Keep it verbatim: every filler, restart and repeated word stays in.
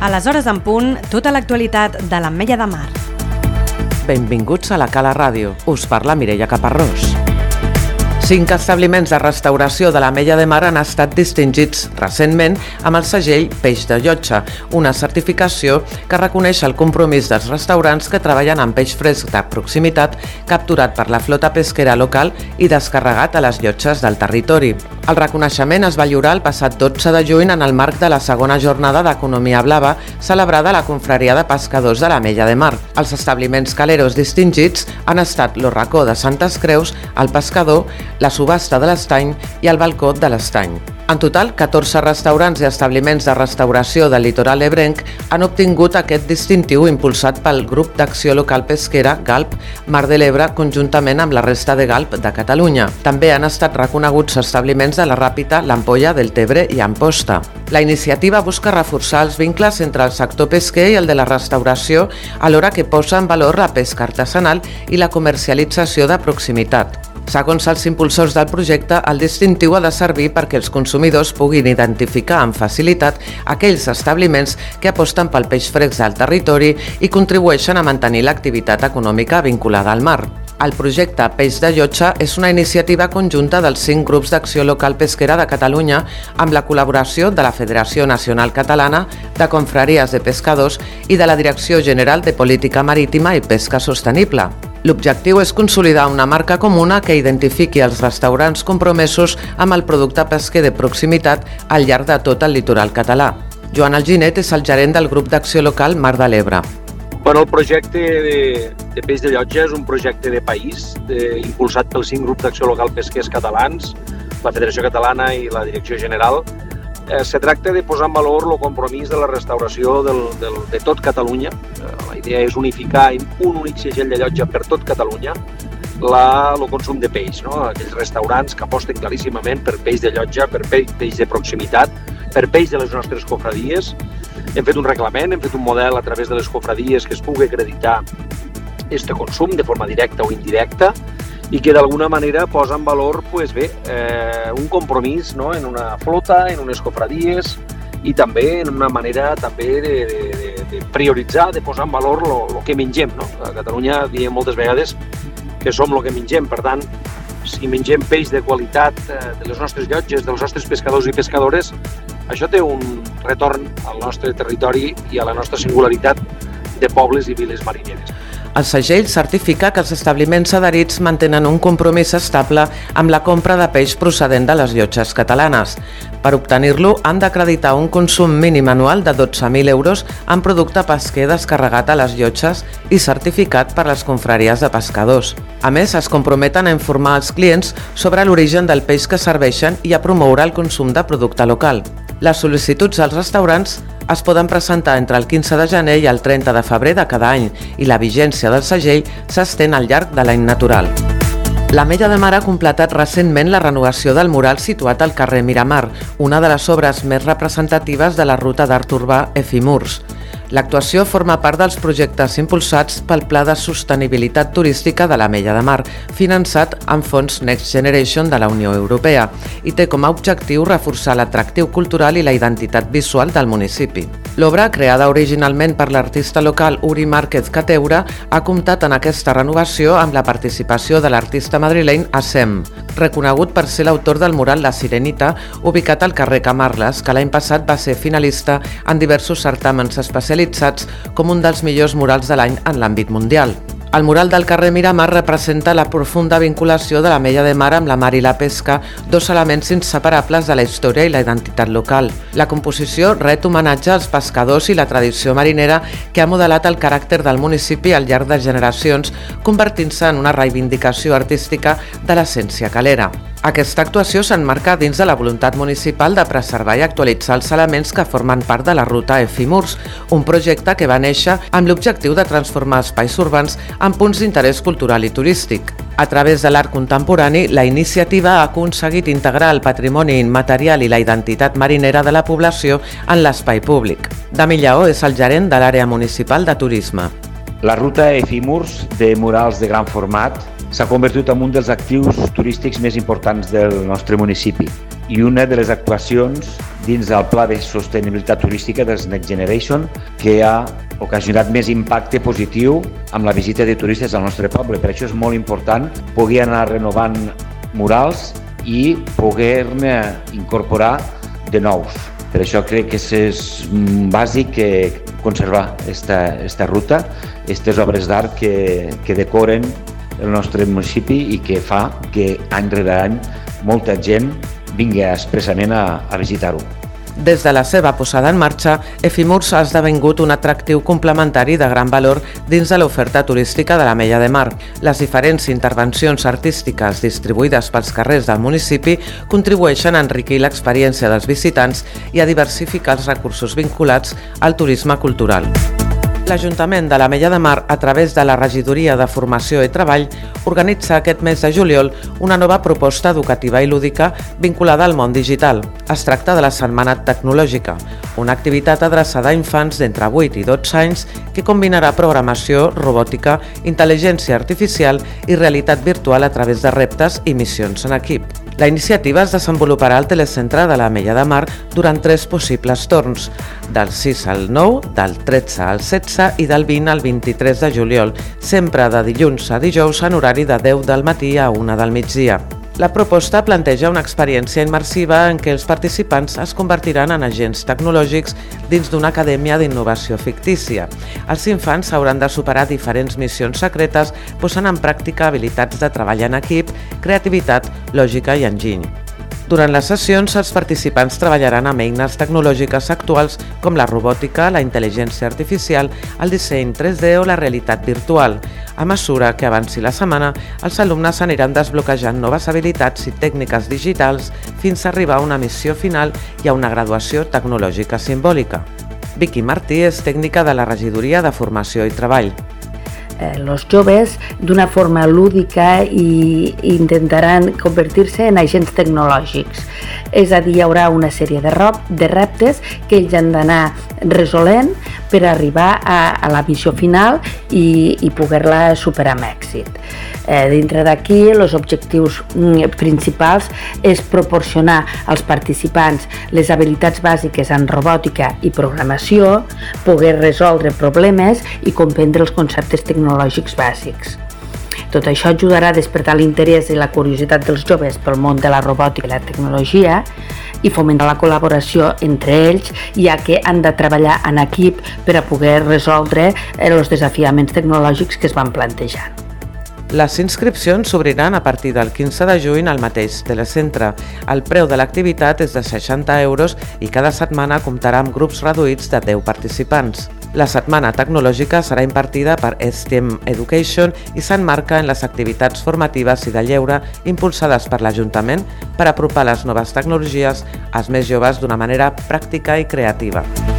A les hores en punt, tota l'actualitat de l'Ametlla de Mar. Benvinguts a la Cala Ràdio. Us parla Mireia Caparrós. Cinc establiments de restauració de l'Ametlla de Mar han estat distingits recentment amb el segell Peix de Llotja, una certificació que reconeix el compromís dels restaurants que treballen amb peix fresc de proximitat capturat per la flota pesquera local i descarregat a les llotges del territori. El reconeixement es va lliurar el passat dotze de juny en el marc de la segona jornada d'Economia Blava celebrada a la Confraria de Pescadors de l'Ametlla de Mar. Els establiments caleros distingits han estat Lo Racó de Santes Creus, El Pescador, la Subhasta de l'Estany i el Balcó de l'Estany. En total, catorze restaurants i establiments de restauració del litoral ebrenc han obtingut aquest distintiu impulsat pel Grup d'Acció Local Pesquera GALP Mar de l'Ebre conjuntament amb la resta de GALP de Catalunya. També han estat reconeguts establiments de la Ràpita, l'Ampolla, del Tebre i Amposta. La iniciativa busca reforçar els vincles entre el sector pesquer i el de la restauració alhora que posa en valor la pesca artesanal i la comercialització de proximitat. Segons els impulsors del projecte, el distintiu ha de servir perquè els consumidors puguin identificar amb facilitat aquells establiments que aposten pel peix fresc del territori i contribueixen a mantenir l'activitat econòmica vinculada al mar. El projecte Peix de Llotja és una iniciativa conjunta dels cinc grups d'acció local pesquera de Catalunya amb la col·laboració de la Federació Nacional Catalana de Confraries de Pescadors i de la Direcció General de Política Marítima i Pesca Sostenible. L'objectiu és consolidar una marca comuna que identifiqui els restaurants compromesos amb el producte pesquer de proximitat al llarg de tot el litoral català. Joan Alginet és el gerent del grup d'acció local Mar de l'Ebre. Bueno, el projecte de, de Peix de Llotja és un projecte de país de, impulsat pels cinc grups d'acció local pesquers catalans, la Federació Catalana i la Direcció General. Eh, se tracta de posar en valor el compromís de la restauració del, del, de tot Catalunya. Eh, la idea és unificar en un únic segell de llotja per tot Catalunya la, el consum de peix, no? Aquells restaurants que aposten claríssimament per peix de llotja, per peix, peix de proximitat, per peix de les nostres cofradies. Hem fet un reglament, hem fet un model a través de les cofradies que es pugui acreditar aquest consum de forma directa o indirecta i que d'alguna manera posa en valor pues bé, eh, un compromís, no? En una flota, en unes cofradies i també en una manera també de, de, de prioritzar, de posar en valor el que mengem. No? A Catalunya diem moltes vegades que som el que mengem, per tant, si mengem peix de qualitat de les nostres llotges, dels nostres pescadors i pescadores, això té un retorn al nostre territori i a la nostra singularitat de pobles i viles marineres. El segell certifica que els establiments adherits mantenen un compromís estable amb la compra de peix procedent de les llotges catalanes. Per obtenir-lo, han d'acreditar un consum mínim anual de dotze mil euros en producte pesquer descarregat a les llotges i certificat per les confraries de pescadors. A més, es comprometen a informar els clients sobre l'origen del peix que serveixen i a promoure el consum de producte local. Les sol·licituds als restaurants es poden presentar entre el quinze de gener i el trenta de febrer de cada any i la vigència del segell s'estén al llarg de l'any natural. L'Ametlla de Mar ha completat recentment la renovació del mural situat al carrer Miramar, una de les obres més representatives de la ruta d'art urbà Efimurs. L'actuació forma part dels projectes impulsats pel Pla de Sostenibilitat Turística de l'Ametlla de Mar, finançat amb fons Next Generation de la Unió Europea, i té com a objectiu reforçar l'atractiu cultural i la identitat visual del municipi. L'obra, creada originalment per l'artista local Uri Márquez Cateura, ha comptat en aquesta renovació amb la participació de l'artista madrileny Assem, reconegut per ser l'autor del mural La Sirenita, ubicat al carrer Camarles, que l'any passat va ser finalista en diversos certàmens especialitzats com un dels millors murals de l'any en l'àmbit mundial. El mural del carrer Miramar representa la profunda vinculació de l'Ametlla de Mar amb la mar i la pesca, dos elements inseparables de la història i la identitat local. La composició ret homenatge als pescadors i la tradició marinera que ha modelat el caràcter del municipi al llarg de generacions, convertint-se en una reivindicació artística de l'essència calera. Aquesta actuació s'emmarca dins de la voluntat municipal de preservar i actualitzar els elements que formen part de la ruta Efimurs, un projecte que va néixer amb l'objectiu de transformar espais urbans en punts d'interès cultural i turístic. A través de l'art contemporani, la iniciativa ha aconseguit integrar el patrimoni immaterial i la identitat marinera de la població en l'espai públic. Dami Lleó és el gerent de l'àrea municipal de turisme. La ruta Efimurs de murals de gran format s'ha convertit en un dels actius turístics més importants del nostre municipi i una de les actuacions dins del Pla de Sostenibilitat Turística dels Next Generation, que ha ocasionat més impacte positiu amb la visita de turistes al nostre poble. Per això és molt important poder anar renovant murals i poder-ne incorporar de nous. Per això crec que és bàsic que conservar esta, esta ruta, aquestes obres d'art que, que decoren el nostre municipi i que fa que any rere any molta gent vingui expressament a, a visitar-ho. Des de la seva posada en marxa, Efimurs ha esdevingut un atractiu complementari de gran valor dins de l'oferta turística de l'Ametlla de Mar. Les diferents intervencions artístiques distribuïdes pels carrers del municipi contribueixen a enriquir l'experiència dels visitants i a diversificar els recursos vinculats al turisme cultural. L'Ajuntament de l'Ametlla de Mar, a través de la Regidoria de Formació i Treball, organitza aquest mes de juliol una nova proposta educativa i lúdica vinculada al món digital. Es tracta de la Setmana Tecnològica, una activitat adreçada a infants d'entre vuit i dotze anys que combinarà programació, robòtica, intel·ligència artificial i realitat virtual a través de reptes i missions en equip. La iniciativa es desenvoluparà al telecentre de l'Ametlla de Mar durant tres possibles torns, del sis al nou, del tretze al setze i del vint al vint-i-tres de juliol, sempre de dilluns a dijous en horari de deu del matí a una del migdia. La proposta planteja una experiència immersiva en què els participants es convertiran en agents tecnològics dins d'una acadèmia d'innovació fictícia. Els infants hauran de superar diferents missions secretes posant en pràctica habilitats de treball en equip, creativitat, lògica i enginy. Durant les sessions, els participants treballaran amb eines tecnològiques actuals com la robòtica, la intel·ligència artificial, el disseny tres D o la realitat virtual. A mesura que avanci la setmana, els alumnes aniran desbloquejant noves habilitats i tècniques digitals fins a arribar a una missió final i a una graduació tecnològica simbòlica. Vicky Martí és tècnica de la Regidoria de Formació i Treball. Els joves d'una forma lúdica i intentaran convertir-se en agents tecnològics. És a dir, hi haurà una sèrie de, rob, de reptes que ells han d'anar resolent per arribar a, a la missió final i, i poder-la superar amb èxit. Eh, dintre d'aquí, els objectius principals és proporcionar als participants les habilitats bàsiques en robòtica i programació, poder resoldre problemes i comprendre els conceptes tecnològics bàsics. Tot això ajudarà a despertar l'interès i la curiositat dels joves pel món de la robòtica i la tecnologia i fomentar la col·laboració entre ells, ja que han de treballar en equip per a poder resoldre els desafiaments tecnològics que es van plantejant. Les inscripcions s'obriran a partir del quinze de juny al mateix telecentre. El preu de l'activitat és de seixanta euros i cada setmana comptarà amb grups reduïts de deu participants. La setmana tecnològica serà impartida per STEM Education i s'emmarca en les activitats formatives i de lleure impulsades per l'Ajuntament per apropar les noves tecnologies als més joves d'una manera pràctica i creativa.